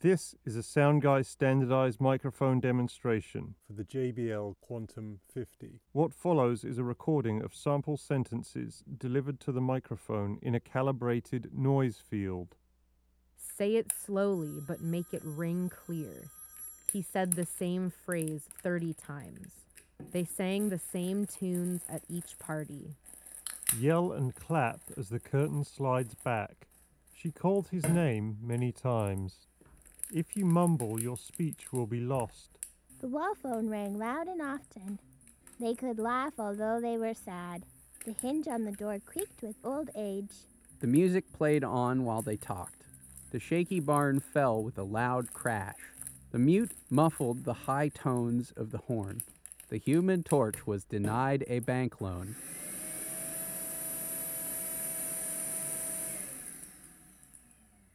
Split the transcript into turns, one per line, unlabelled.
This is a SoundGuy standardized microphone demonstration for the JBL Quantum 50. What follows is a recording of sample sentences delivered to the microphone in a calibrated noise field.
Say it slowly, but make it ring clear. He said the same phrase 30 times. They sang the same tunes at each party.
Yell and clap as the curtain slides back. She called his name many times. If you mumble, your speech will be lost.
The wall phone rang loud and often. They could laugh although they were sad. The hinge on the door creaked with old age.
The music played on while they talked. The shaky barn fell with a loud crash. The mute muffled the high tones of the horn. The Human Torch was denied a bank loan.